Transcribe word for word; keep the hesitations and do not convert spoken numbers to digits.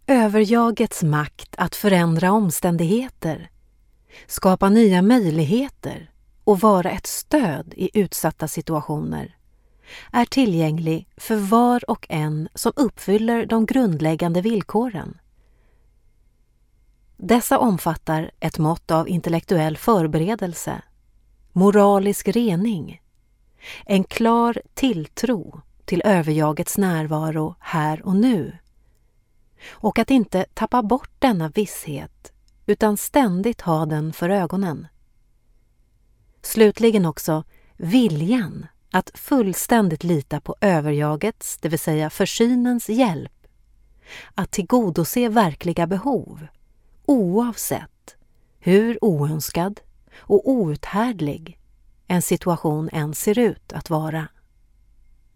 Överjagets makt att förändra omständigheter, skapa nya möjligheter och vara ett stöd i utsatta situationer är tillgänglig för var och en som uppfyller de grundläggande villkoren. Dessa omfattar ett mått av intellektuell förberedelse, moralisk rening, en klar tilltro till överjagets närvaro här och nu och att inte tappa bort denna visshet utan ständigt ha den för ögonen. Slutligen också viljan att fullständigt lita på överjagets, det vill säga försynens hjälp, att tillgodose verkliga behov, oavsett hur oönskad och outhärdlig en situation än ser ut att vara.